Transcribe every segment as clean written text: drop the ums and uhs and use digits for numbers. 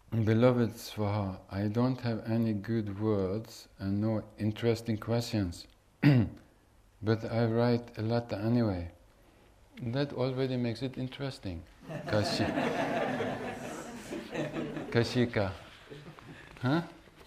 Beloved Swaha, I don't have any good words and no interesting questions, but I write a letter anyway. That already makes it interesting. Kashika. Huh?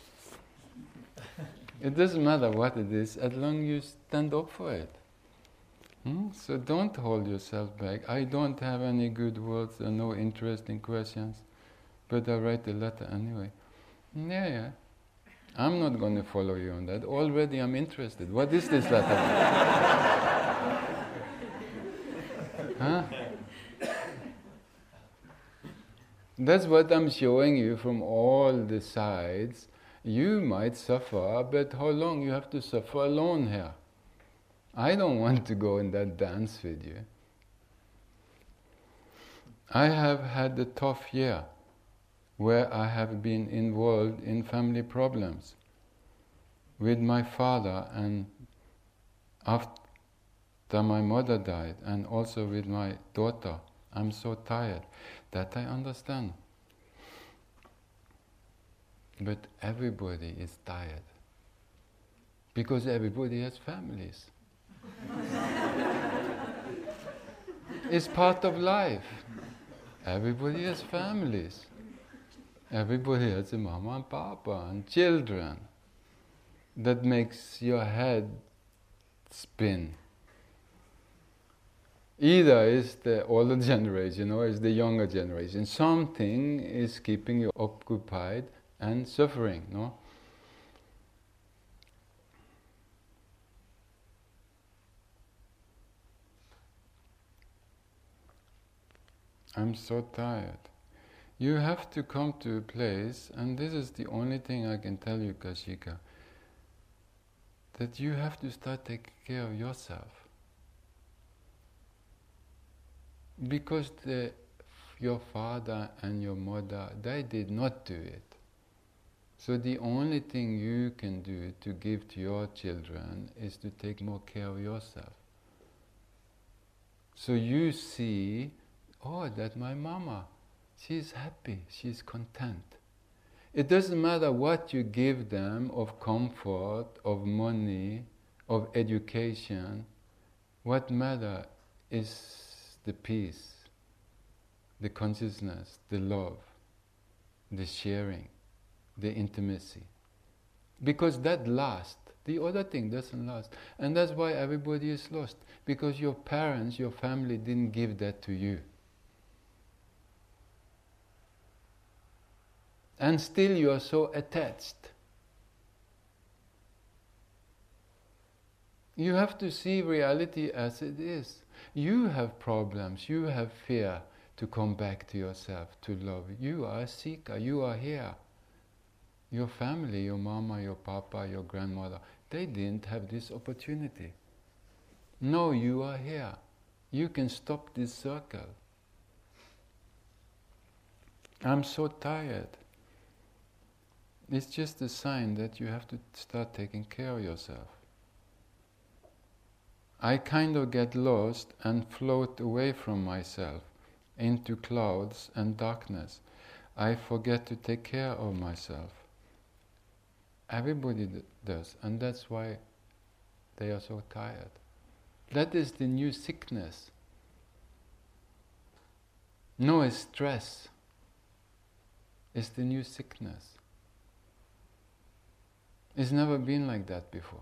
It doesn't matter what it is, as long as you stand up for it. So don't hold yourself back. I don't have any good words and no interesting questions, but I write a letter anyway. Yeah. I'm not going to follow you on that. Already I'm interested. What is this letter? Huh? That's what I'm showing you from all the sides. You might suffer, but how long you have to suffer alone here? I don't want to go in that dance with you. I have had a tough year where I have been involved in family problems with my father, and after my mother died, and also with my daughter. I'm so tired. That I understand. But everybody is tired because everybody has families. It's part of life. Everybody has families. Everybody has a mama and papa and children. That makes your head spin. Either it's the older generation or it's the younger generation. Something is keeping you occupied and suffering, no? I'm so tired. You have to come to a place, and this is the only thing I can tell you, Kashika, that you have to start taking care of yourself. Because your father and your mother, they did not do it. So the only thing you can do to give to your children is to take more care of yourself. So you see, oh, that's my mama. She's happy, she's content. It doesn't matter what you give them of comfort, of money, of education. What matters is the peace, the consciousness, the love, the sharing, the intimacy. Because that lasts. The other thing doesn't last. And that's why everybody is lost. Because your parents, your family didn't give that to you. And still you are so attached. You have to see reality as it is. You have problems, you have fear to come back to yourself, to love. You are a seeker, you are here. Your family, your mama, your papa, your grandmother, they didn't have this opportunity. No, you are here. You can stop this circle. I'm so tired. It's just a sign that you have to start taking care of yourself. I kind of get lost and float away from myself into clouds and darkness. I forget to take care of myself. Everybody does, and that's why they are so tired. That is the new sickness. No, it's stress. It's the new sickness. It's never been like that before.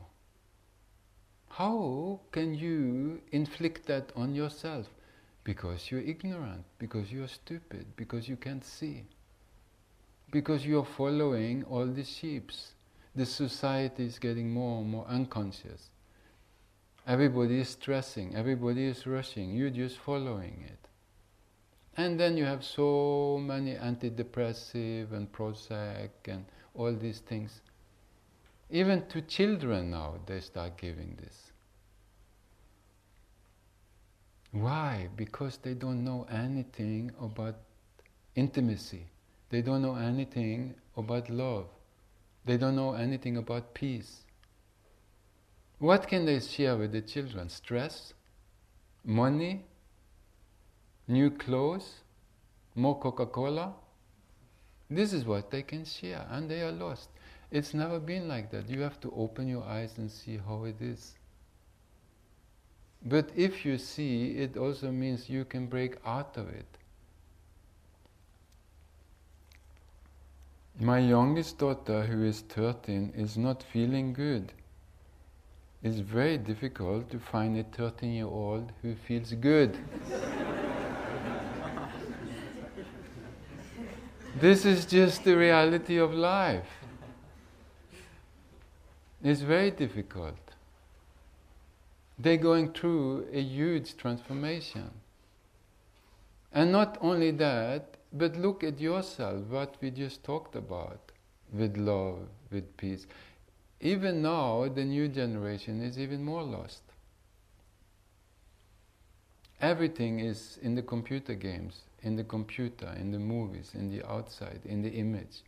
How can you inflict that on yourself? Because you're ignorant, because you're stupid, because you can't see. Because you're following all the sheeps. The society is getting more and more unconscious. Everybody is stressing, everybody is rushing, you're just following it. And then you have so many antidepressive and Prozac and all these things. Even to children now, they start giving this. Why? Because they don't know anything about intimacy. They don't know anything about love. They don't know anything about peace. What can they share with the children? Stress? Money? New clothes? More Coca-Cola? This is what they can share, and they are lost. It's never been like that. You have to open your eyes and see how it is. But if you see, it also means you can break out of it. My youngest daughter, who is 13, is not feeling good. It's very difficult to find a 13-year-old who feels good. This is just the reality of life. It's very difficult. They're going through a huge transformation. And not only that, but look at yourself, what we just talked about, with love, with peace. Even now, the new generation is even more lost. Everything is in the computer games, in the computer, in the movies, in the outside, in the image.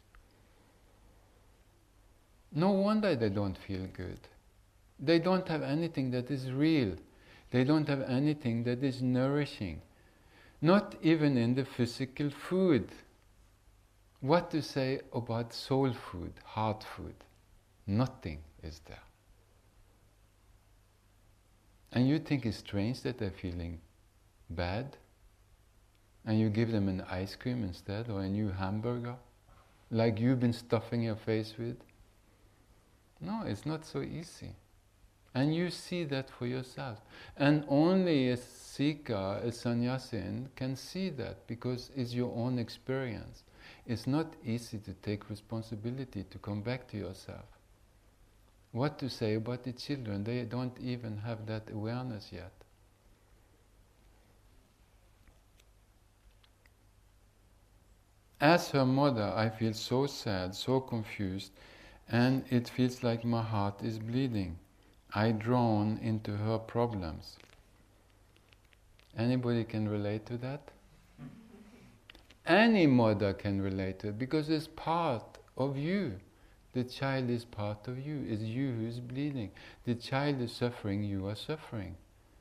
No wonder they don't feel good. They don't have anything that is real. They don't have anything that is nourishing. Not even in the physical food. What to say about soul food, heart food? Nothing is there. And you think it's strange that they're feeling bad? And you give them an ice cream instead, or a new hamburger, like you've been stuffing your face with? No, it's not so easy. And you see that for yourself. And only a seeker, a sannyasin, can see that, because it's your own experience. It's not easy to take responsibility, to come back to yourself. What to say about the children? They don't even have that awareness yet. As her mother, I feel so sad, so confused, and it feels like my heart is bleeding. I drown into her problems. Anybody can relate to that? Any mother can relate to it, because it's part of you. The child is part of you. It's you who is bleeding. The child is suffering, you are suffering.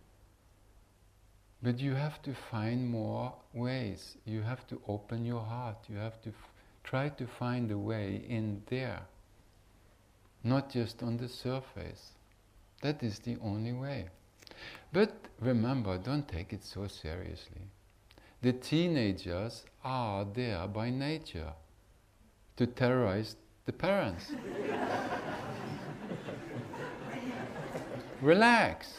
But you have to find more ways. You have to open your heart. You have to try to find a way in there. Not just on the surface. That is the only way. But remember, don't take it so seriously. The teenagers are there by nature to terrorize the parents. Relax.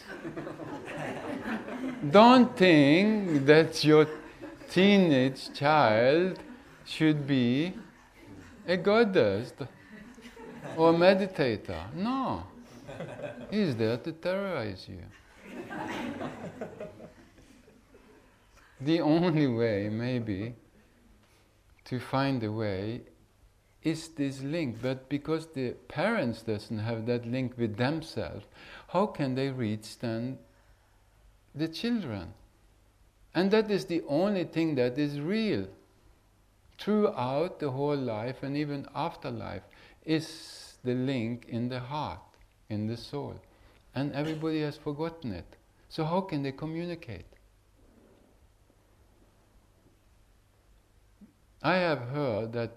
Don't think that your teenage child should be a goddess or a meditator. No. He's there to terrorize you. The only way, maybe, to find a way is this link. But because the parents doesn't have that link with themselves, how can they reach then the children? And that is the only thing that is real throughout the whole life, and even afterlife, is the link in the heart, in the soul. And everybody has forgotten it. So how can they communicate? I have heard that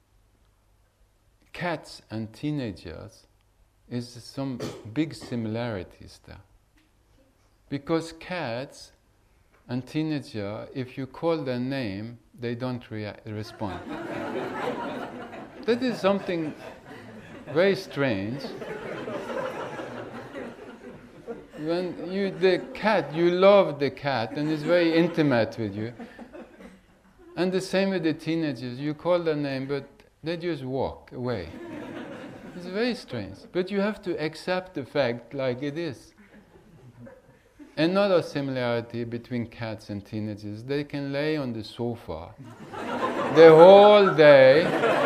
cats and teenagers is some big similarities there. Because cats and teenagers, if you call their name, they don't respond. That is something very strange. When you love the cat and it's very intimate with you. And the same with the teenagers, you call their name, but they just walk away. It's very strange. But you have to accept the fact like it is. Another similarity between cats and teenagers, they can lay on the sofa the whole day,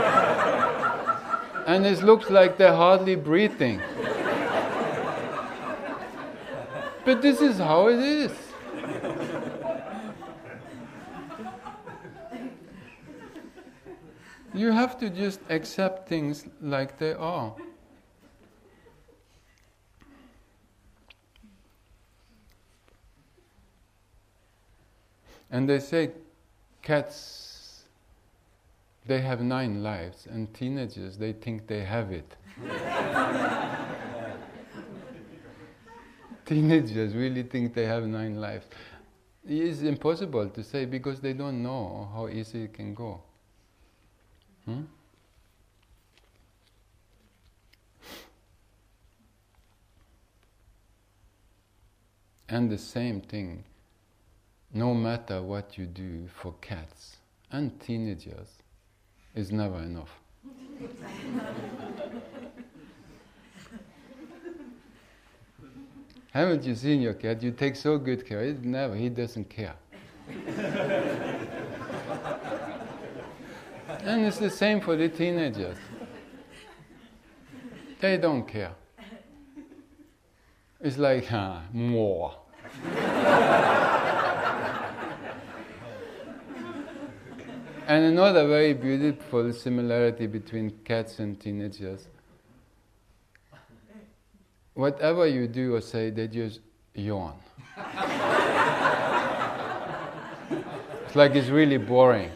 and it looks like they're hardly breathing. But this is how it is. You have to just accept things like they are. And they say cats they have 9 lives, and teenagers, they think they have it. Teenagers really think they have 9 lives. It's impossible to say because they don't know how easy it can go. And the same thing, no matter what you do for cats and teenagers, is never enough. Haven't you seen your cat? You take so good care. He doesn't care. And it's the same for the teenagers. They don't care. It's like, more. And another very beautiful similarity between cats and teenagers. Whatever you do or say, they just yawn. It's like it's really boring.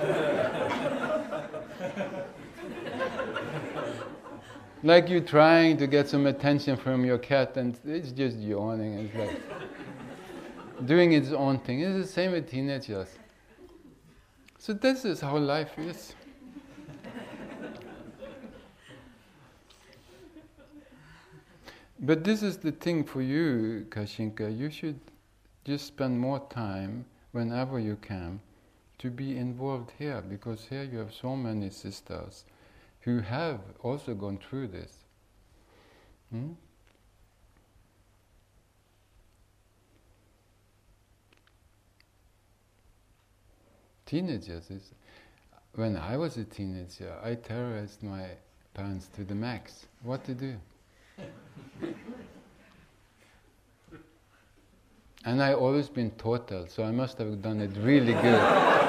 Like you're trying to get some attention from your cat and it's just yawning. It's like doing its own thing. It's the same with teenagers. So this is how life is. But this is the thing for you, Kashinka. You should just spend more time, whenever you can, to be involved here, because here you have so many sisters who have also gone through this. Teenagers is... When I was a teenager, I terrorized my parents to the max. What to do? And I always been total, so I must have done it really good.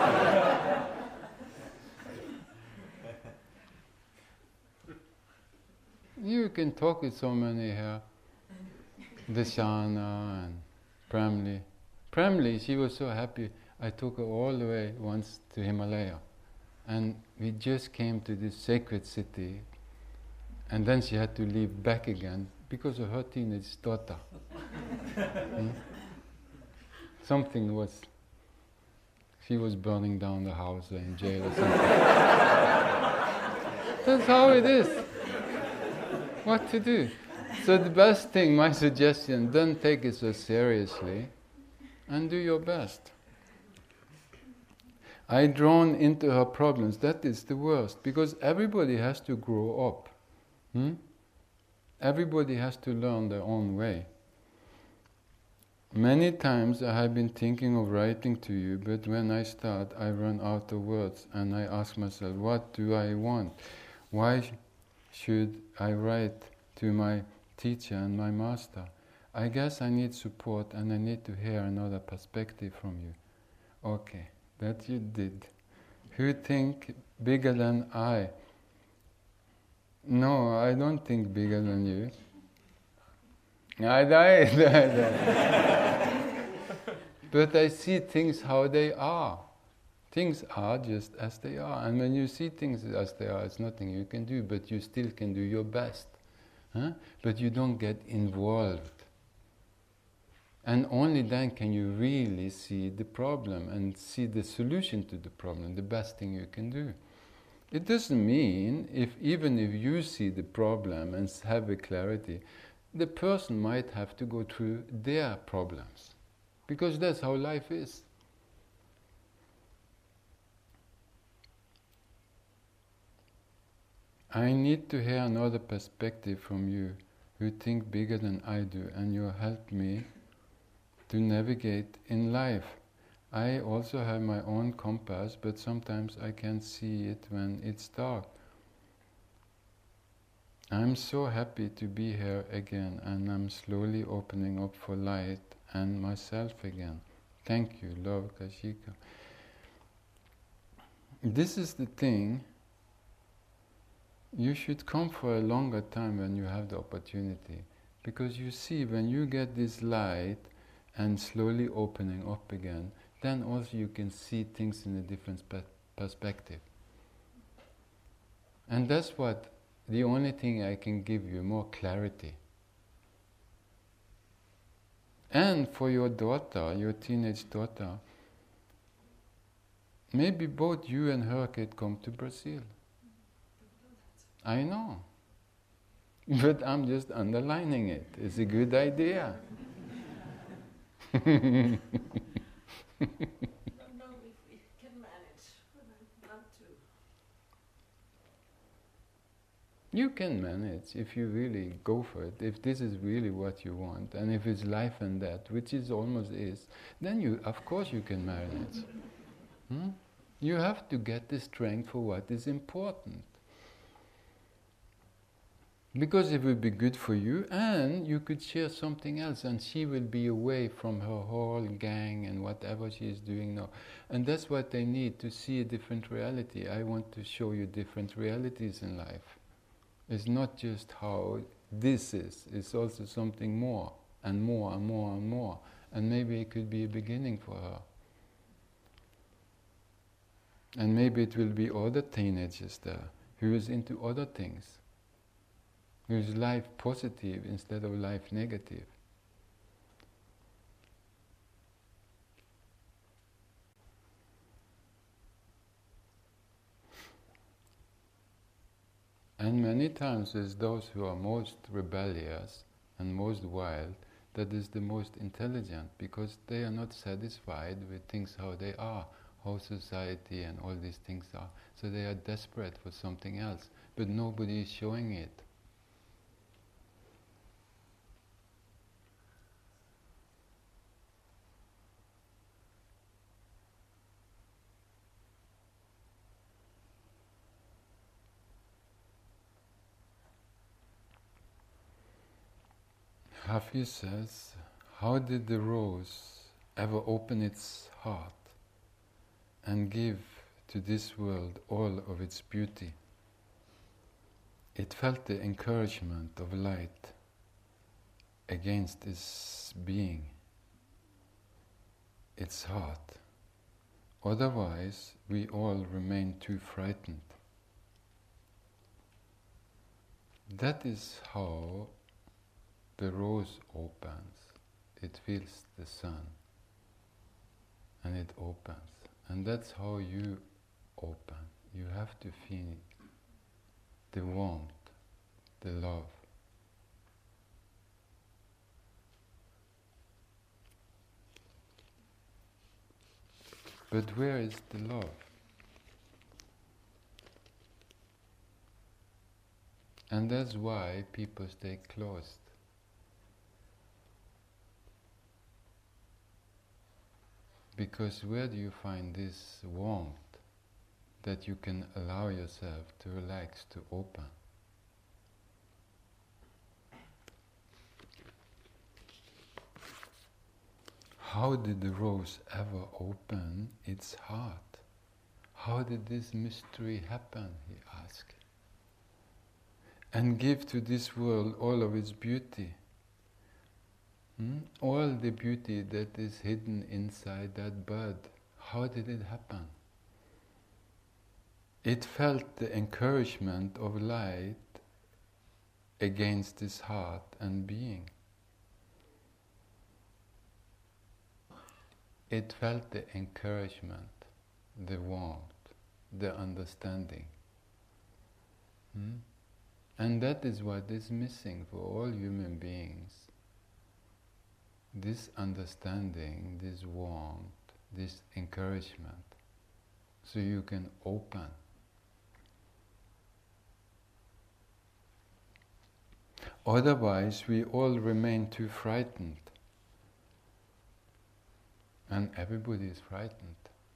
You can talk with so many here. Deshana and Pramli. Pramli, she was so happy. I took her all the way once to Himalaya. And we just came to this sacred city. And then she had to leave back again because of her teenage daughter. Something was... She was burning down the house or in jail or something. That's how it is. What to do? So the best thing, my suggestion, don't take it so seriously and do your best. I drawn into her problems. That is the worst, because everybody has to grow up. Everybody has to learn their own way. Many times I have been thinking of writing to you, but when I start, I run out of words and I ask myself, what do I want? Why should I write to my teacher and my master? I guess I need support and I need to hear another perspective from you. Okay, that you did. Who think bigger than I? No, I don't think bigger than you. But I see things how they are. Things are just as they are. And when you see things as they are, it's nothing you can do, but you still can do your best. But you don't get involved. And only then can you really see the problem and see the solution to the problem, the best thing you can do. It doesn't mean, even if you see the problem and have a clarity, the person might have to go through their problems. Because that's how life is. I need to hear another perspective from you who think bigger than I do, and you help me to navigate in life. I also have my own compass, but sometimes I can't see it when it's dark. I'm so happy to be here again, and I'm slowly opening up for light and myself again. Thank you, love, Kashika. This is the thing. You should come for a longer time when you have the opportunity, because you see, when you get this light and slowly opening up again, then also you can see things in a different perspective. And that's what, the only thing I can give you, more clarity. And for your daughter, your teenage daughter, maybe both you and her could come to Brazil. I know. But I'm just underlining it. It's a good idea. I don't know if we can manage, but I want to. You can manage if you really go for it. If this is really what you want, and if it's life and death, which is almost is, then you, of course, you can manage. You have to get the strength for what is important. Because it will be good for you, and you could share something else, and she will be away from her whole gang and whatever she is doing now. And that's what they need, to see a different reality. I want to show you different realities in life. It's not just how this is, it's also something more, and more, and more, and more. And maybe it could be a beginning for her. And maybe it will be other teenagers there, who is into other things. Whose life positive instead of life negative. And many times it's those who are most rebellious and most wild that is the most intelligent, because they are not satisfied with things how they are, how society and all these things are. So they are desperate for something else, but nobody is showing it. Hafiz says, how did the rose ever open its heart and give to this world all of its beauty? It felt the encouragement of light against its being, its heart. Otherwise, we all remain too frightened. That is how the rose opens. It feels the sun and it opens. And that's how you open. You have to feel the warmth, the love. But where is the love? And that's why people stay closed. Because where do you find this warmth that you can allow yourself to relax, to open? How did the rose ever open its heart? How did this mystery happen, he asked. And give to this world all of its beauty. All the beauty that is hidden inside that bud. How did it happen? It felt the encouragement of light against its heart and being. It felt the encouragement, the warmth, the understanding. And that is what is missing for all human beings. This understanding, this warmth, this encouragement, so you can open. Otherwise, we all remain too frightened. And everybody is frightened.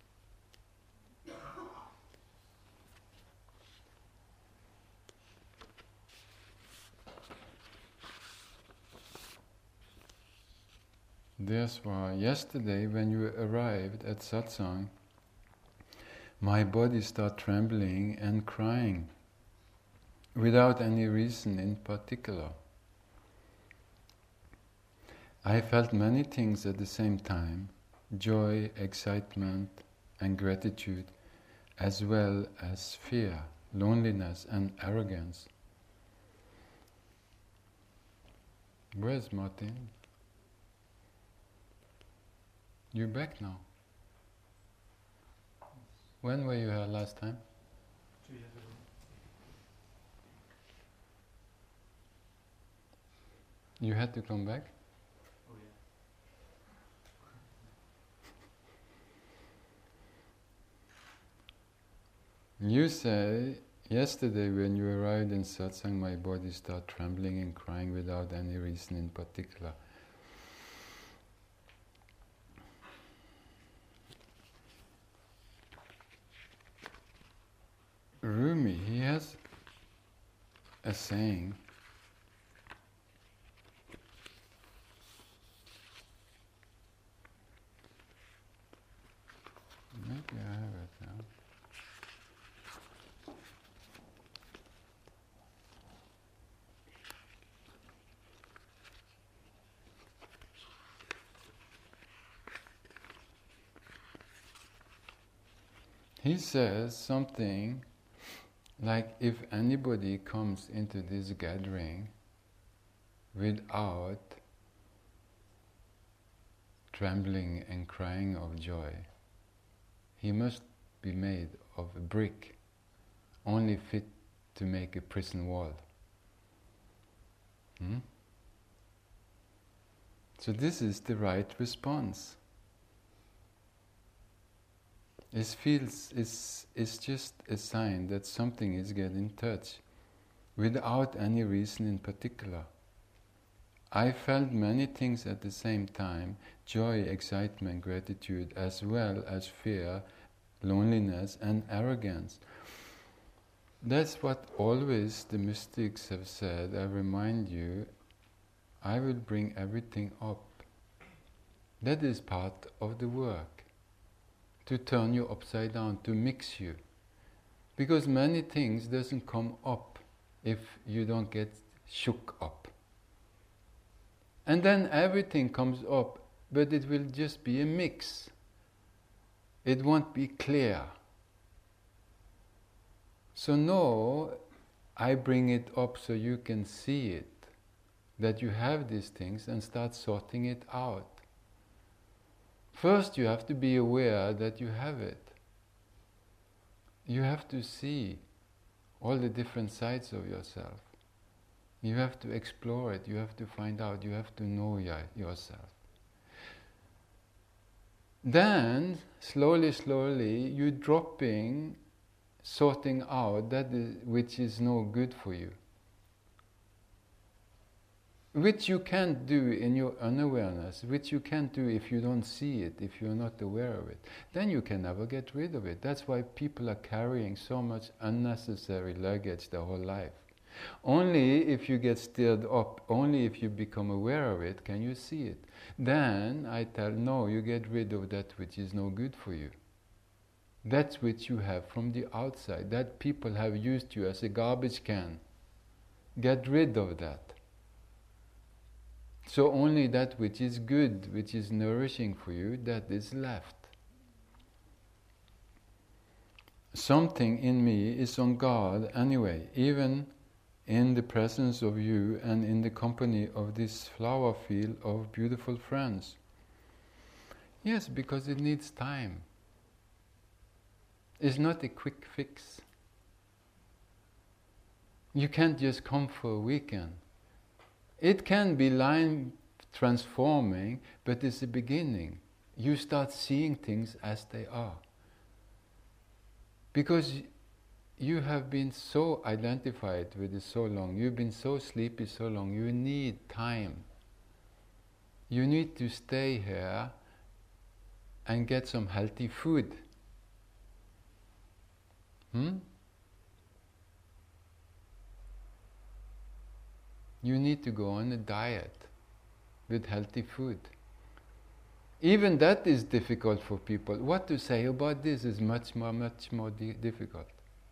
That's why yesterday when you arrived at satsang, my body started trembling and crying without any reason in particular. I felt many things at the same time, joy, excitement and gratitude, as well as fear loneliness and arrogance. Where's Martin? You're back now. When were you here last time? 2 years ago. You had to come back? Oh yeah. You say, yesterday when you arrived in satsang, my body started trembling and crying without any reason in particular. Rumi, he has a saying, maybe I have it now. He says something like, if anybody comes into this gathering without trembling and crying of joy, he must be made of a brick, only fit to make a prison wall. So this is the right response. It's just a sign that something is getting touched, without any reason in particular. I felt many things at the same time: joy, excitement, gratitude, as well as fear, loneliness and arrogance. That's what always the mystics have said. I remind you, I will bring everything up. That is part of the work, to turn you upside down, to mix you. Because many things doesn't come up if you don't get shook up. And then everything comes up, but it will just be a mix. It won't be clear. So no, I bring it up so you can see it, that you have these things, and start sorting it out. First you have to be aware that you have it. You have to see all the different sides of yourself. You have to explore it, you have to find out, you have to know yourself. Then, slowly, you're dropping, sorting out that which is no good for you. Which you can't do in your unawareness, which you can't do if you don't see it, if you're not aware of it. Then you can never get rid of it. That's why people are carrying so much unnecessary luggage their whole life. Only if you get stirred up, only if you become aware of it, can you see it. Then I tell, no, you get rid of that which is no good for you. That which you have from the outside, that people have used you as a garbage can. Get rid of that. So only that which is good, which is nourishing for you, that is left. Something in me is on guard anyway, even in the presence of you and in the company of this flower field of beautiful friends. Yes, because it needs time. It's not a quick fix. You can't just come for a weekend. It can be line transforming, but it's the beginning. You start seeing things as they are. Because you have been so identified with it so long, you've been so sleepy so long, you need time. You need to stay here and get some healthy food. You need to go on a diet with healthy food. Even that is difficult for people. What to say about this is much more difficult.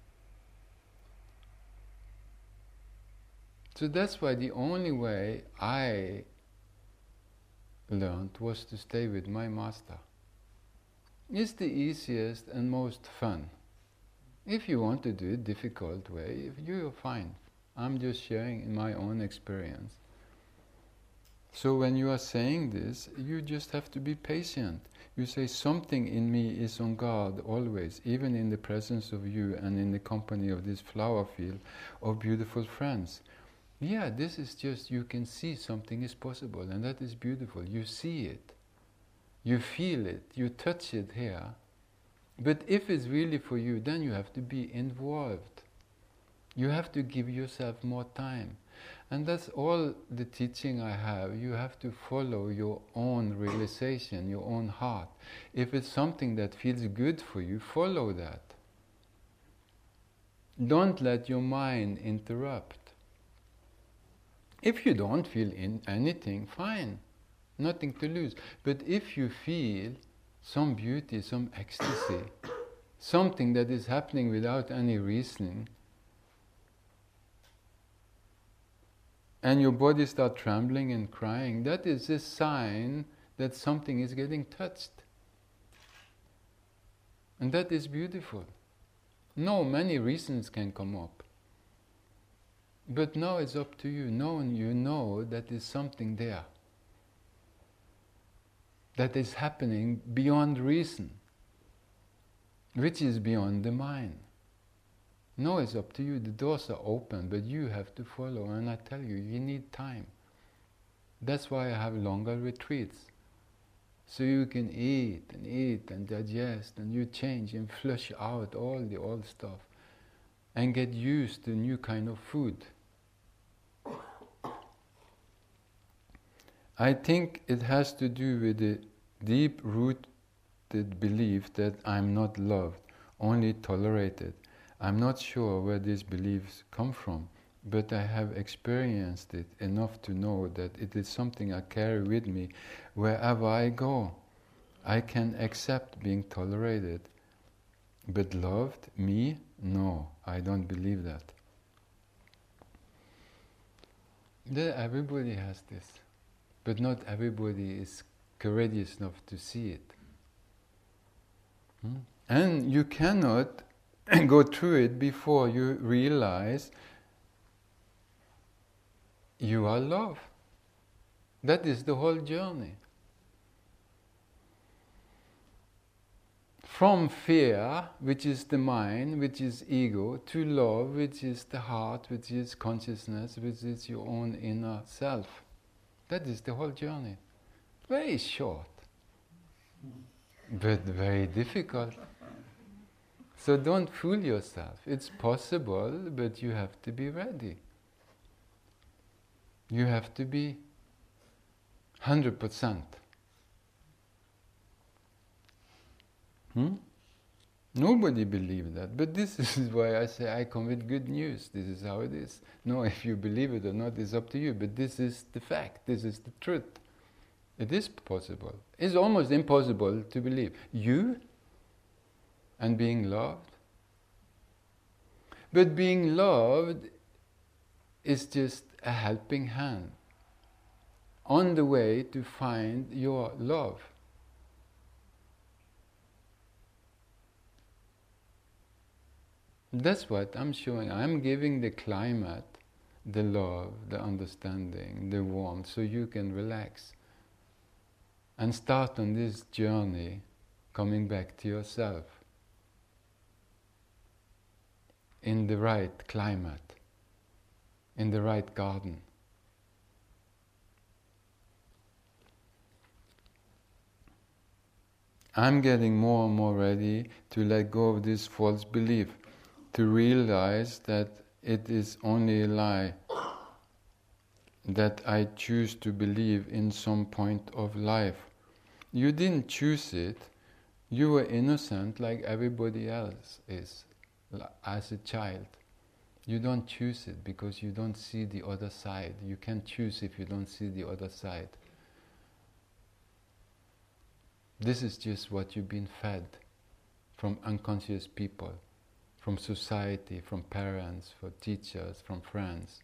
So that's why the only way I learned was to stay with my master. It's the easiest and most fun. If you want to do it difficult way, you're fine. I'm just sharing in my own experience. So when you are saying this, you just have to be patient. You say, something in me is on guard always, even in the presence of you and in the company of this flower field of beautiful friends. Yeah, this is just, you can see something is possible, and that is beautiful. You see it, you feel it, you touch it here. But if it's really for you, then you have to be involved. You have to give yourself more time. And that's all the teaching I have. You have to follow your own realization, your own heart. If it's something that feels good for you, follow that. Don't let your mind interrupt. If you don't feel anything, fine. Nothing to lose. But if you feel some beauty, some ecstasy, something that is happening without any reasoning, and your body starts trembling and crying, that is a sign that something is getting touched. And that is beautiful. No, many reasons can come up. But now it's up to you. Now you know that there's something there that is happening beyond reason, which is beyond the mind. No, it's up to you. The doors are open, but you have to follow. And I tell you, you need time. That's why I have longer retreats. So you can eat and digest, and you change and flush out all the old stuff and get used to new kind of food. I think it has to do with the deep-rooted belief that I'm not loved, only tolerated. I'm not sure where these beliefs come from, but I have experienced it enough to know that it is something I carry with me wherever I go. I can accept being tolerated, but loved, me? No, I don't believe that. Everybody has this, but not everybody is courageous enough to see it. And you cannot go through it before you realize you are love. That is the whole journey. From fear, which is the mind, which is ego, to love, which is the heart, which is consciousness, which is your own inner self. That is the whole journey. Very short, but very difficult. So don't fool yourself. It's possible, but you have to be ready. You have to be 100%. Nobody believes that. But this is why I say I come with good news. This is how it is. No, if you believe it or not is up to you. But this is the fact. This is the truth. It is possible. It's almost impossible to believe. You and being loved. But being loved is just a helping hand on the way to find your love. That's what I'm showing. I'm giving the climate, the love, the understanding, the warmth, so you can relax and start on this journey coming back to yourself in the right climate, in the right garden. I'm getting more and more ready to let go of this false belief, to realize that it is only a lie, that I choose to believe in some point of life. You didn't choose it. You were innocent like everybody else is, as a child. You don't choose it because you don't see the other side. You can't choose if you don't see the other side. This is just what you've been fed from unconscious people, from society, from parents, from teachers, from friends.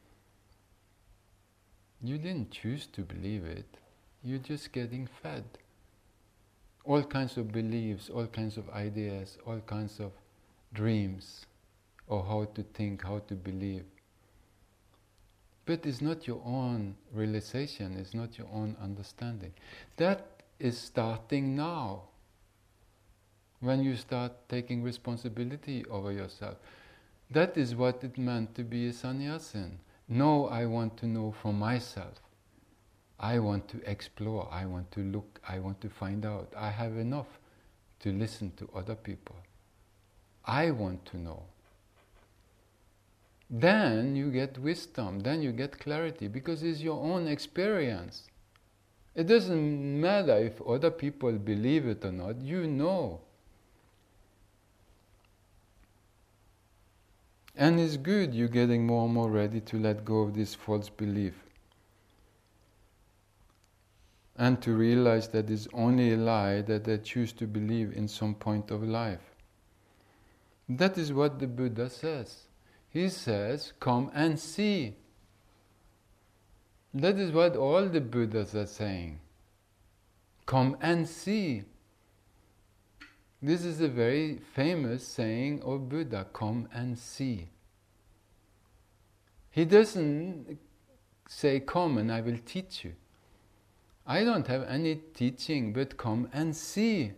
You didn't choose to believe it. You're just getting fed. All kinds of beliefs, all kinds of ideas, all kinds of dreams, or how to think, how to believe. But it's not your own realization, it's not your own understanding. That is starting now. When you start taking responsibility over yourself. That is what it meant to be a sannyasin. No, I want to know for myself. I want to explore, I want to look, I want to find out. I have enough to listen to other people. I want to know. Then you get wisdom, then you get clarity, because it's your own experience. It doesn't matter if other people believe it or not, you know. And it's good you're getting more and more ready to let go of this false belief. And to realize that it's only a lie that they choose to believe in some point of life. That is what the Buddha says. He says, come and see. That is what all the Buddhas are saying. Come and see. This is a very famous saying of Buddha, come and see. He doesn't say, come and I will teach you. I don't have any teaching, but come and see.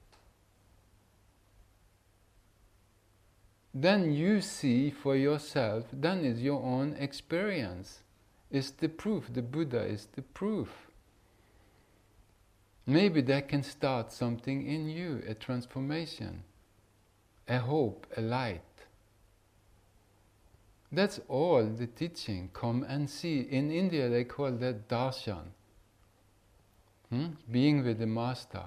Then you see for yourself, then is your own experience. It's the proof, the Buddha is the proof. Maybe that can start something in you, a transformation, a hope, a light. That's all the teaching, come and see. In India they call that darshan, being with the master.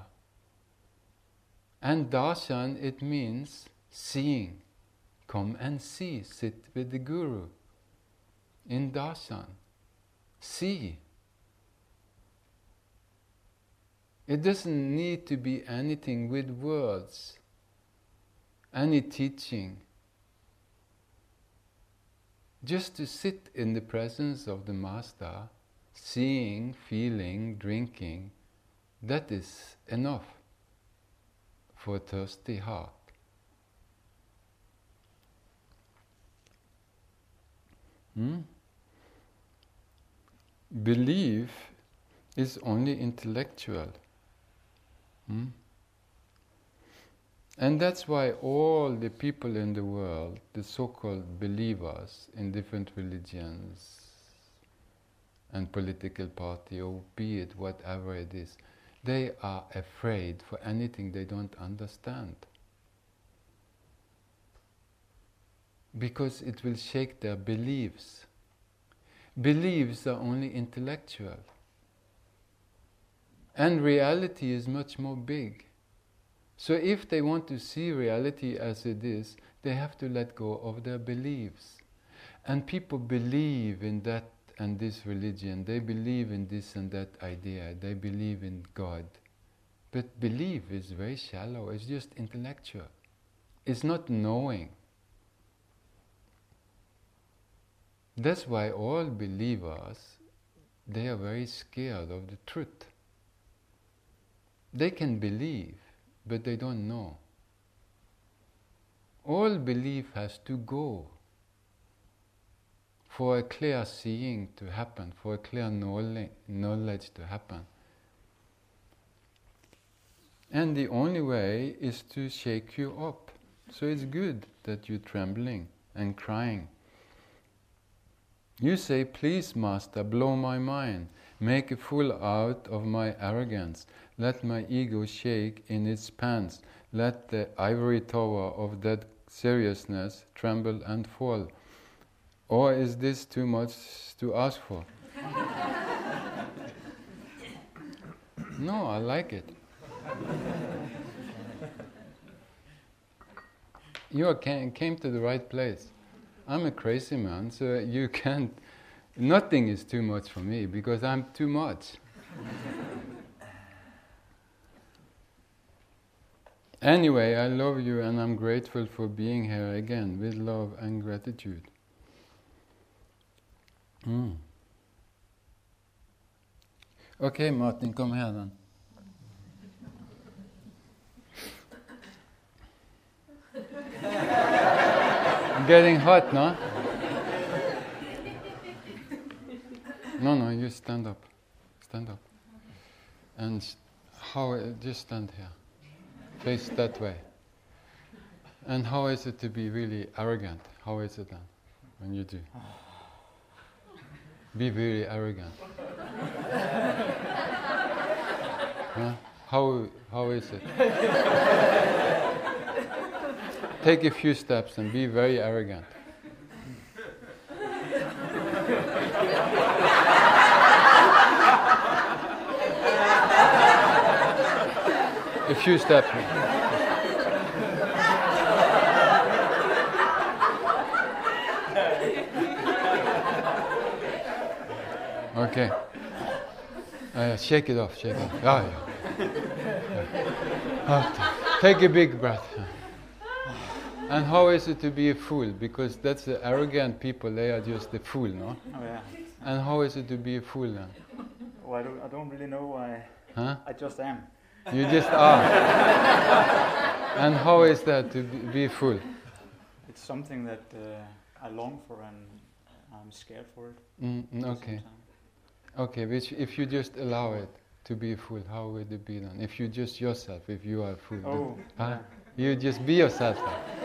And darshan, it means seeing. Come and see, sit with the Guru. In darshan, see. It doesn't need to be anything with words, any teaching. Just to sit in the presence of the Master, seeing, feeling, drinking, that is enough for a thirsty heart. Belief is only intellectual. And that's why all the people in the world, the so-called believers in different religions and political party, or be it whatever it is, they are afraid for anything they don't understand. Because it will shake their beliefs. Beliefs are only intellectual. And reality is much more big. So if they want to see reality as it is, they have to let go of their beliefs. And people believe in that and this religion, they believe in this and that idea, they believe in God. But belief is very shallow, it's just intellectual. It's not knowing. That's why all believers, they are very scared of the truth. They can believe, but they don't know. All belief has to go for a clear seeing to happen, for a clear knowledge to happen. And the only way is to shake you up. So it's good that you're trembling and crying. You say, please, Master, blow my mind. Make a fool out of my arrogance. Let my ego shake in its pants. Let the ivory tower of that seriousness tremble and fall. Or is this too much to ask for? No, I like it. You came to the right place. I'm a crazy man, so you can't... Nothing is too much for me, because I'm too much. Anyway, I love you and I'm grateful for being here again, with love and gratitude. Okay, Martin, kom her then. Getting hot, no? No, you stand up. Stand up. And just stand here. Face that way. And how is it to be really arrogant? How is it then when you do? Be very arrogant. Huh? How is it? Take a few steps and be very arrogant. A few steps. Okay. Shake it off, shake it off. Take a big breath. And how is it to be a fool? Because that's the arrogant people, they are just a fool, no? Oh yeah. And how is it to be a fool then? Well, I don't really know why. Huh? I just am. You just are. And how is that to be a fool? It's something that I long for and I'm scared for it. Okay. Okay, which if you just allow it to be a fool, how would it be then? If you just yourself, if you are a fool. Oh. Huh? Yeah. You just be yourself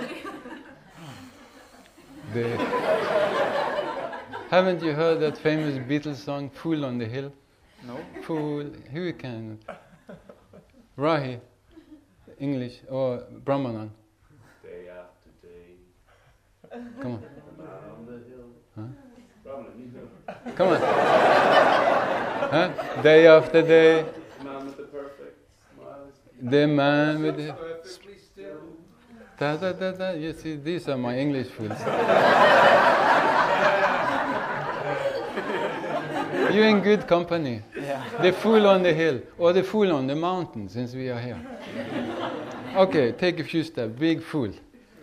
then. Haven't you heard that famous Beatles song, Fool on the Hill? No. Fool, who can? Rahi, English, or Brahmanan. Day after day. Come on. On the hill. Huh? Brahman, you know. Come on. Huh? Day after day, Man with the perfect smile. the man with the... Perfectly still. Da da da da. You see, these are my English fools. You're in good company. Yeah. The fool on the hill, or the fool on the mountain, since we are here. Okay, take a few steps. Big fool.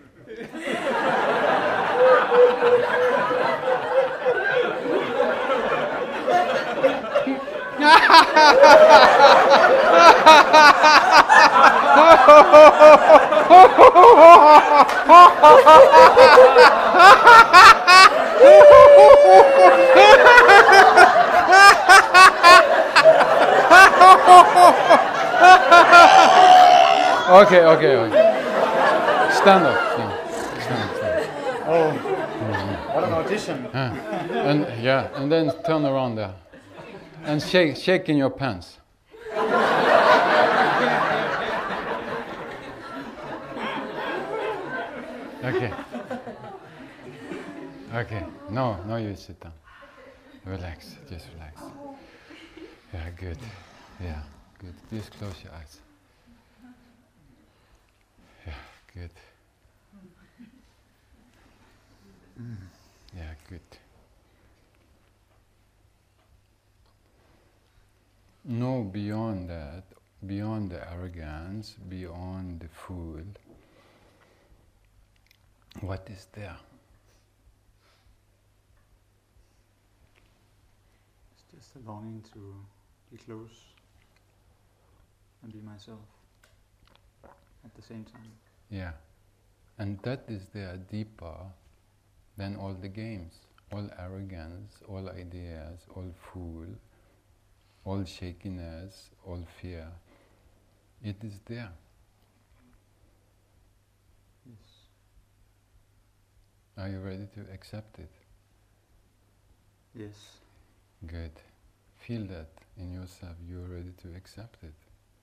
Okay. Stand up. Oh. What an audition. And then turn around there. And shake in your pants. Okay. No, you sit down. Relax, just relax. Yeah, good. Just close your eyes. Yeah, good. Yeah, good. No, beyond that, beyond the arrogance, beyond the fool, what is there? It's just a longing to be close and be myself at the same time. Yeah. And that is there deeper than all the games, all arrogance, all ideas, all fool, all shakiness, all fear. It is there. Yes. Are you ready to accept it? Yes. Good. Feel that in yourself. You are ready to accept it.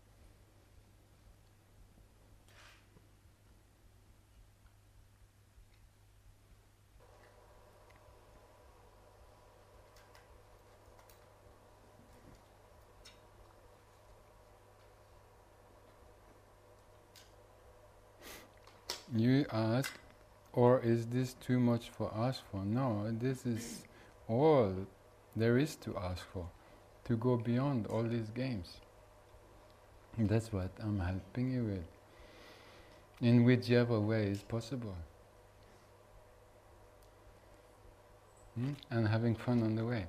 You ask, or is this too much for ask for? No, this is all there is to ask for, to go beyond all these games. That's what I'm helping you with, in whichever way is possible. And having fun on the way.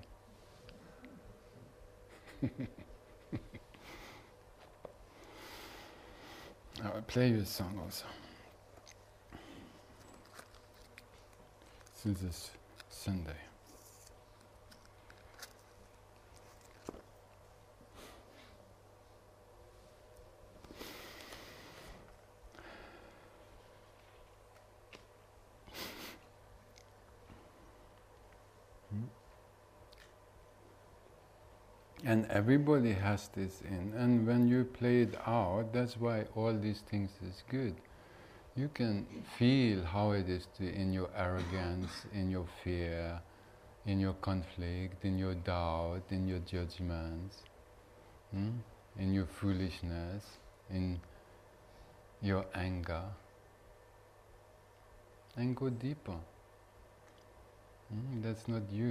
I'll play you a song also. since this Sunday. And everybody has this in, and when you play it out, that's why all these things is good. You can feel how it is in your arrogance, in your fear, in your conflict, in your doubt, in your judgments, in your foolishness, in your anger, and go deeper. That's not you.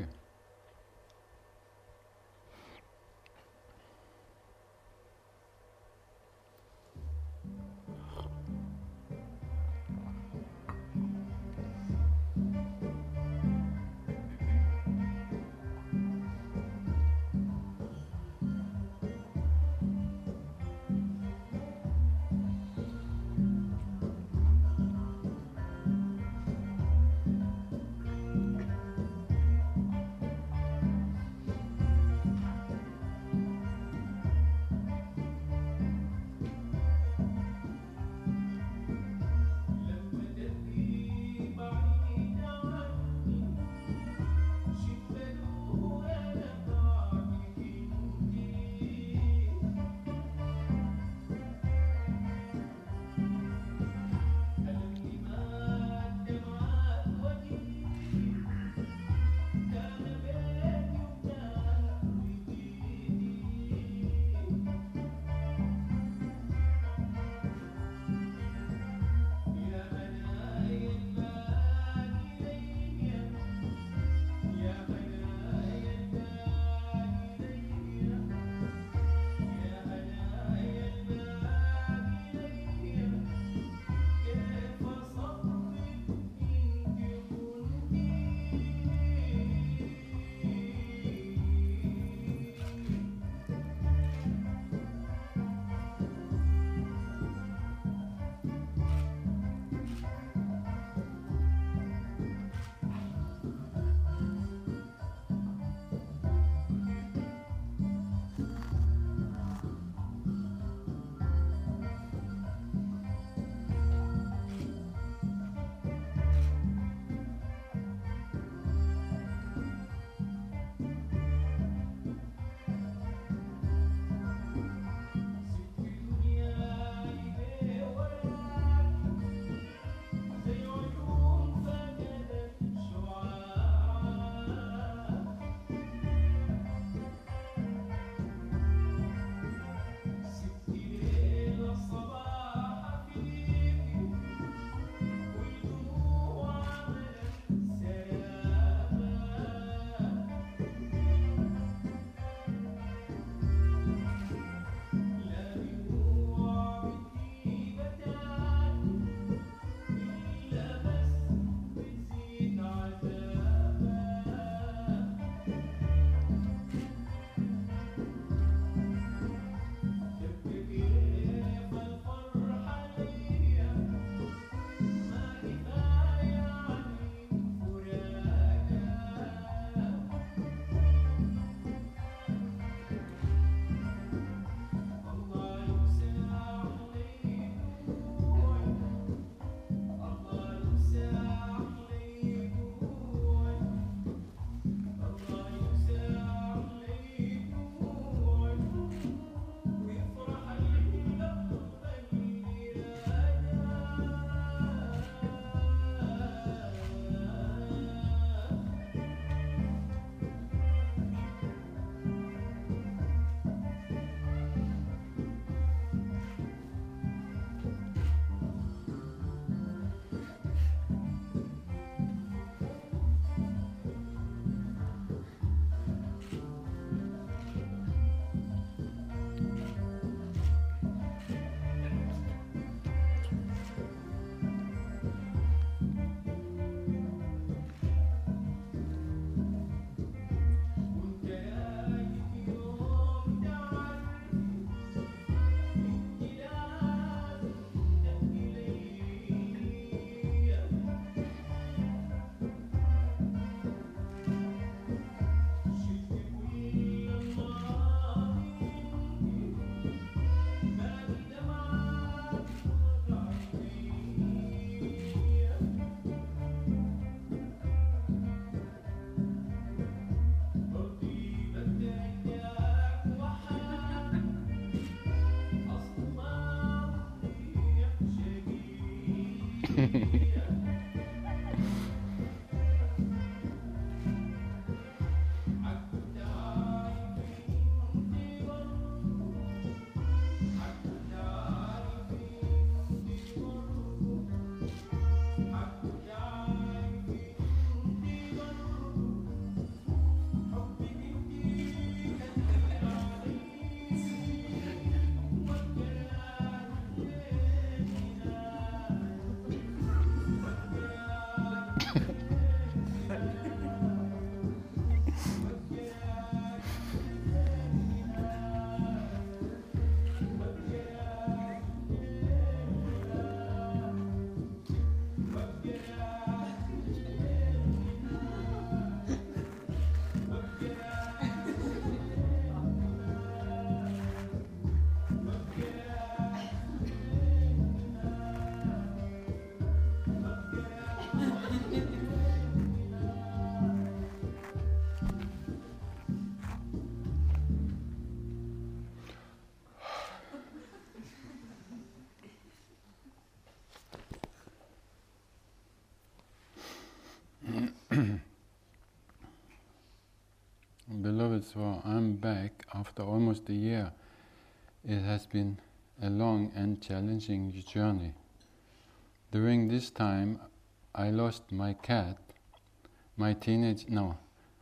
Beloved Swa, I'm back after almost a year. It has been a long and challenging journey. During this time, I lost my cat, my teenage... No.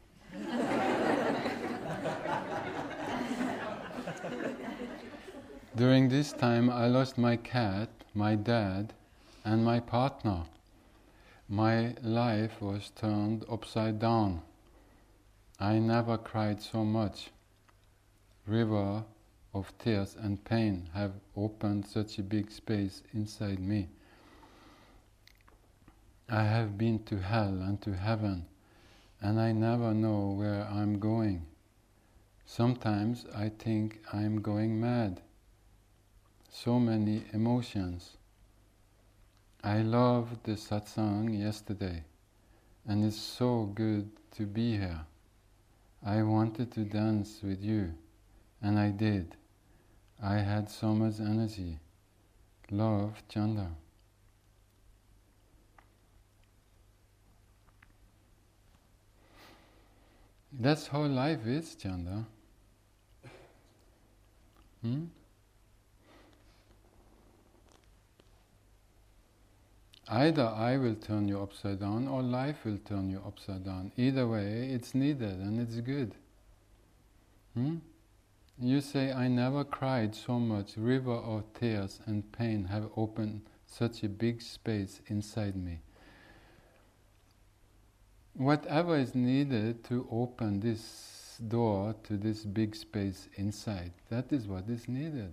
During this time, I lost my cat, my dad, and my partner. My life was turned upside down. I never cried so much. River of tears and pain have opened such a big space inside me. I have been to hell and to heaven, and I never know where I'm going. Sometimes I think I'm going mad. So many emotions. I loved the satsang yesterday, and it's so good to be here. I wanted to dance with you, and I did. I had so much energy. Love, Chanda. That's how life is, Chanda. Either I will turn you upside down or life will turn you upside down. Either way, it's needed and it's good. You say, I never cried so much. River of tears and pain have opened such a big space inside me. Whatever is needed to open this door to this big space inside, that is what is needed.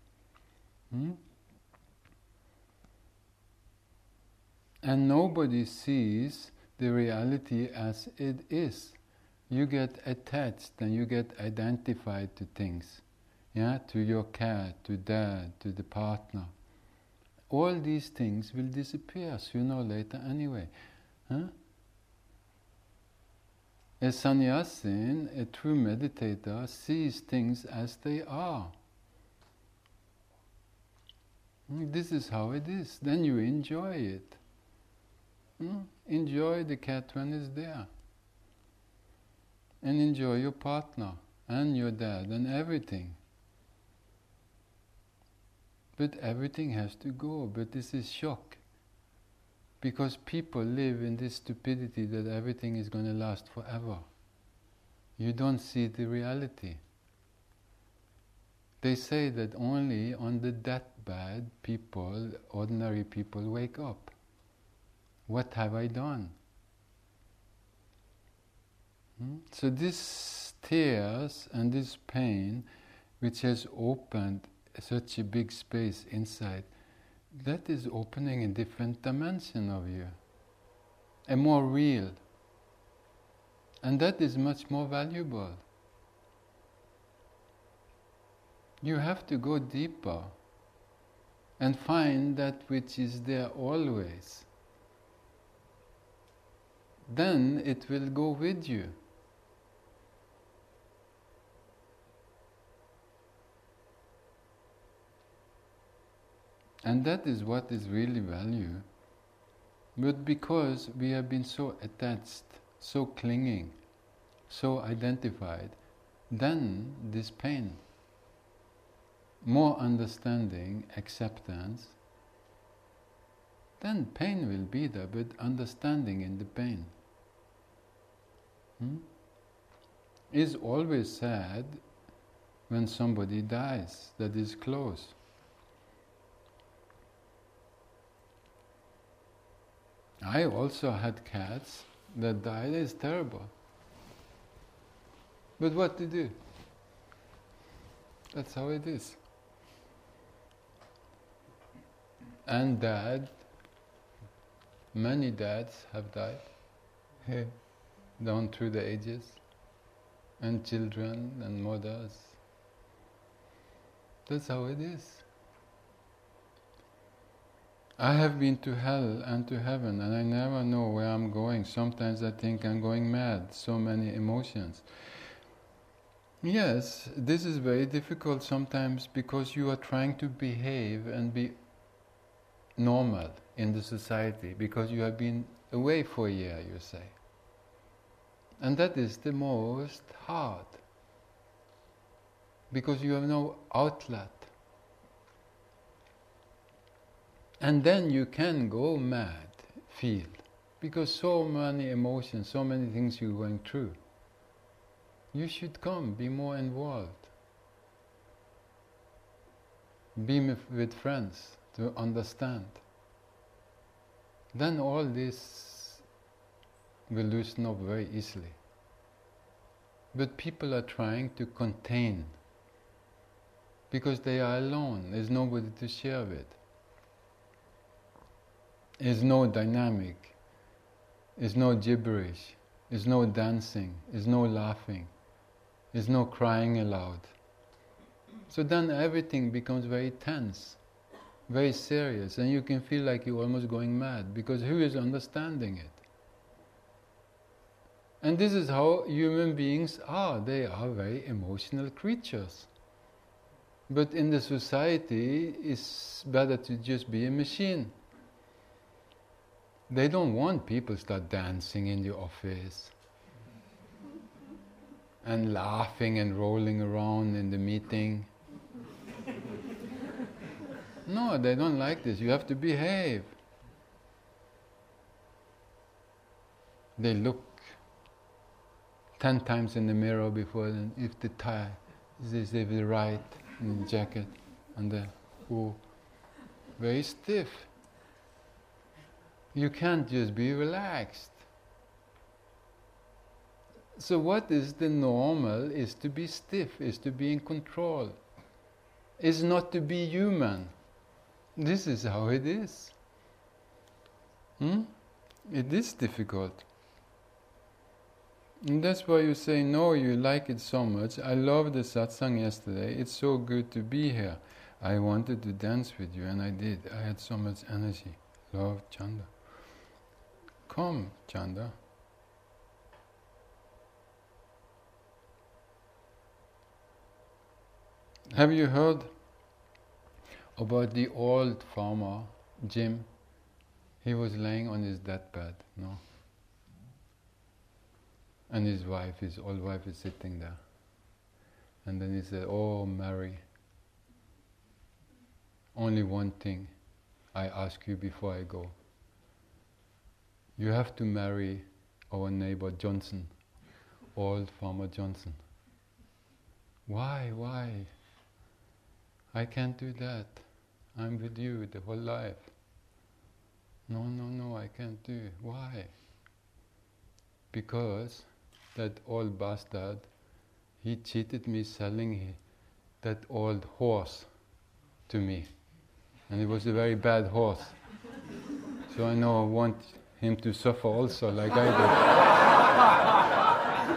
And nobody sees the reality as it is. You get attached and you get identified to things. To your cat, to dad, to the partner. All these things will disappear sooner or later anyway. A sannyasin, a true meditator, sees things as they are. This is how it is. Then you enjoy it. Enjoy the cat when it's there. And enjoy your partner and your dad and everything. But everything has to go. But this is shock. Because people live in this stupidity that everything is going to last forever. You don't see the reality. They say that only on the deathbed people, ordinary people, wake up. What have I done? So this tears and this pain, which has opened such a big space inside, that is opening a different dimension of you, a more real. And that is much more valuable. You have to go deeper and find that which is there always. Then it will go with you. And that is what is really value. But because we have been so attached, so clinging, so identified, then this pain. More understanding, acceptance, then pain will be there, but understanding in the pain. Is always sad when somebody dies that is close. I also had cats that died. It's terrible. But what to do? That's how it is. And dad, many dads have died down through the ages, and children and mothers. That's how it is. I have been to hell and to heaven, and I never know where I'm going. Sometimes I think I'm going mad, so many emotions. Yes, this is very difficult sometimes because you are trying to behave and be normal in the society because you have been away for a year, you say. And that is the most hard because you have no outlet. And then you can go mad, feel, because so many emotions, so many things you're going through. You should come, be more involved. Be with friends to understand. Then all this will loosen up very easily. But people are trying to contain because they are alone. There's nobody to share with. There's no dynamic. There's no gibberish. There's no dancing. There's no laughing. There's no crying aloud. So then everything becomes very tense, very serious, and you can feel like you're almost going mad because who is understanding it? And this is how human beings are. They are very emotional creatures. But in the society, it's better to just be a machine. They don't want people to start dancing in the office and laughing and rolling around in the meeting. No, they don't like this. You have to behave. They look 10 times in the mirror before, if the tie is the right, and the jacket, and the very stiff. You can't just be relaxed. So what is the normal is to be stiff, is to be in control, is not to be human. This is how it is. It is difficult. And that's why you say, no, you like it so much. I loved the satsang yesterday. It's so good to be here. I wanted to dance with you, and I did. I had so much energy. Love, Chanda. Come, Chanda. Have you heard about the old farmer, Jim? He was laying on his deathbed, no? And his old wife is sitting there. And then he said, "Oh, Mary, only one thing I ask you before I go. You have to marry our neighbor Johnson, old farmer Johnson." Why? I can't do that. I'm with you the whole life. No, I can't do it. Why? Because that old bastard, he cheated me selling that old horse to me. And it was a very bad horse. So I know I want him to suffer also like I did.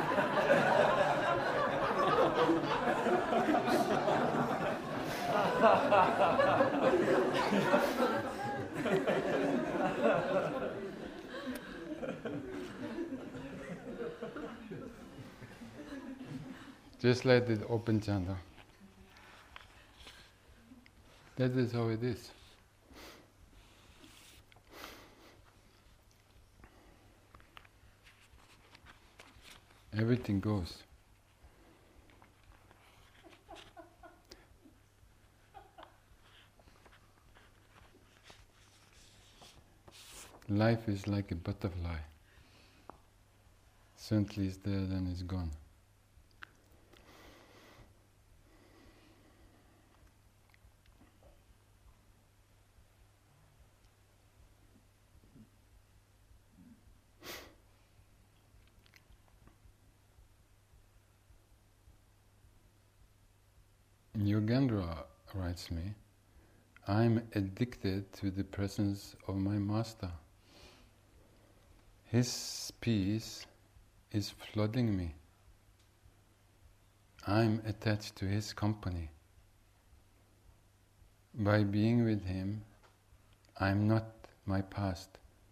Just let it open, Chanda. That is how it is. Everything goes. Life is like a butterfly. Certainly it's there, then it's gone. Yogendra writes me, I'm addicted to the presence of my master. His peace is flooding me. I'm attached to his company. By being with him, I'm not my past.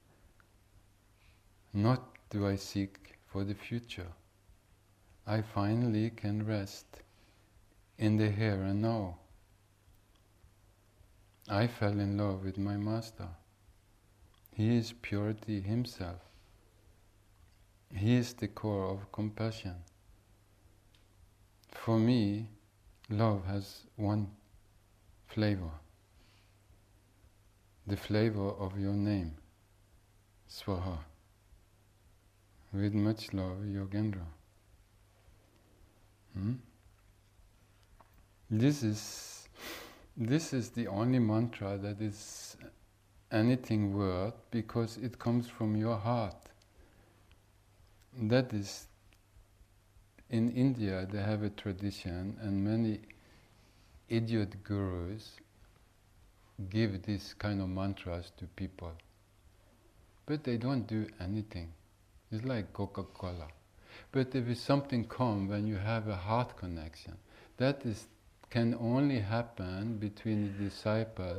Not do I seek for the future. I finally can rest in the here and now. I fell in love with my master. He is purity himself. He is the core of compassion. For me, love has one flavor. The flavor of your name, Swaha. With much love, Yogendra. This is the only mantra that is anything worth, because it comes from your heart. That is, in India they have a tradition, and many idiot gurus give this kind of mantras to people. But they don't do anything. It's like Coca-Cola. But if something comes when you have a heart connection, that can only happen between the disciple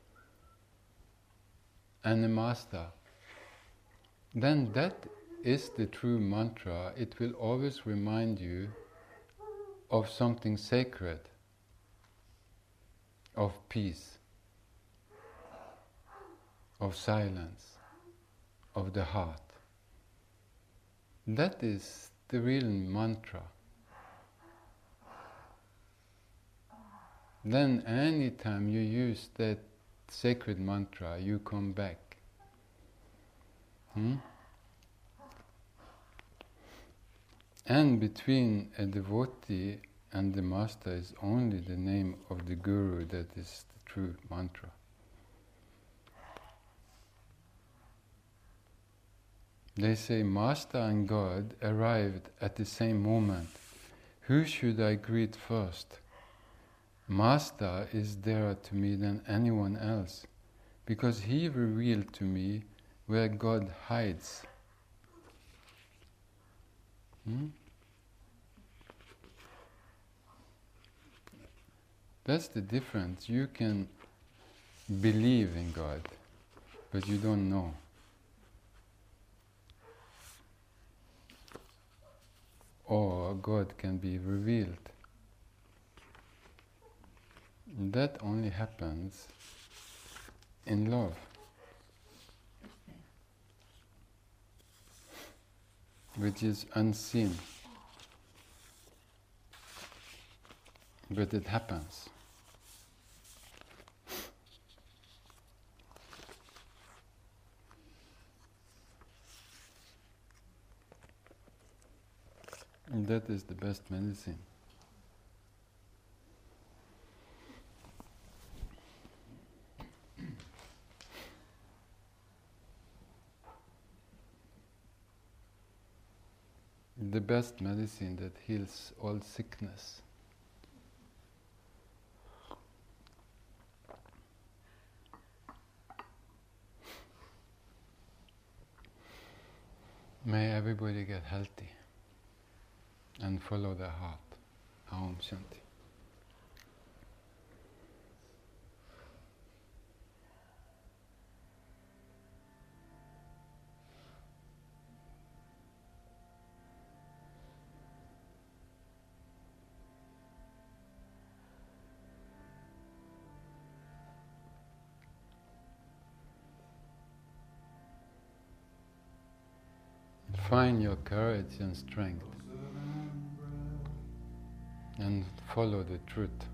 and the master. Then that is the true mantra. It will always remind you of something sacred, of peace, of silence, of the heart. That is the real mantra. Then anytime you use that sacred mantra, you come back. And between a devotee and the master is only the name of the guru that is the true mantra. They say master and God arrived at the same moment. Who should I greet first? Master is dearer to me than anyone else, because he revealed to me where God hides. That's the difference. You can believe in God, but you don't know. Or God can be revealed. That only happens in love. Which is unseen. But it happens. And that is the best medicine. The best medicine that heals all sickness. May everybody get healthy and follow their heart. Aum Shanti. Find your courage and strength. and follow the truth.